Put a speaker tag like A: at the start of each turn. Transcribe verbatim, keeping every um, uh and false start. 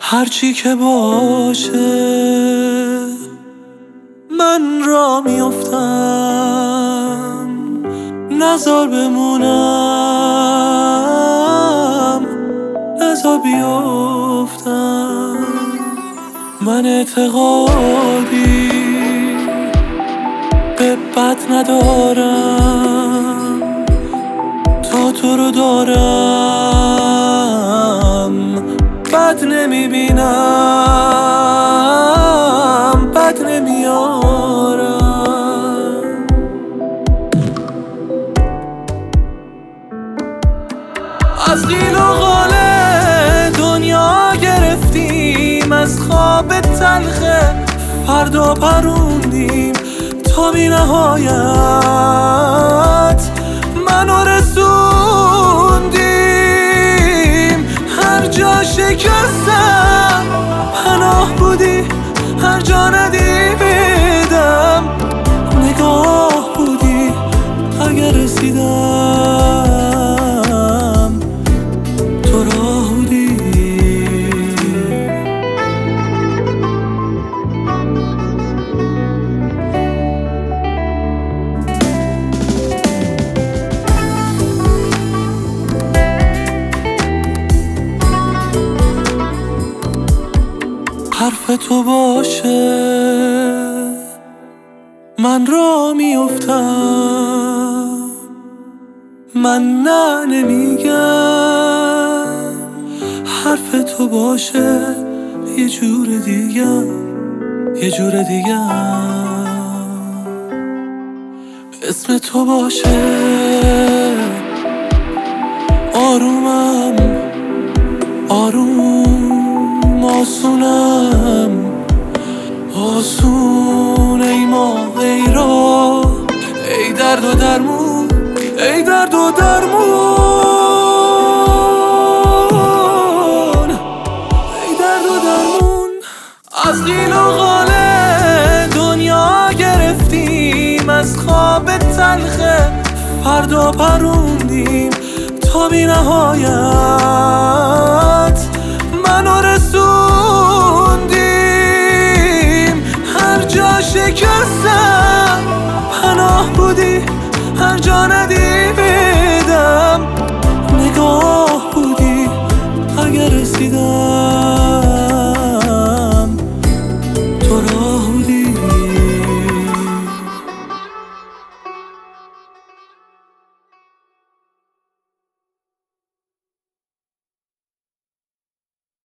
A: هرچی که باشه من را میافتم، نزار بمونم، نزار بیافتم. من اعتقادی به بد ندارم، تا تو رو دارم بد نمیبینم، بد نمیارم. از قیل و قال دنیا گرفتیم، از خواب تلخ فردا پروندیم تا بی نهایت منو رسوندیم. هر جا شکستم پناه بودی، هر جا ندیدم نگاه بودی. اگر رسیدم تو راه بودی. حرف تو باشه من را میافتم، من نه نمیگم. حرف تو باشه یه جور دیگم، یه جور دیگم. اسم تو باشه آرومم، آروم آسونم، آسون ای ماه ای راه، ای درد و درمون، ای درد و درمون، ای درد و درمون. از قیل و قال دنیا گرفتیم، از خواب تلخ فردا پروندیم تا بی نهایت منو رسوندیم. هر جا شکستم پناه بودی، هر جا ندیدم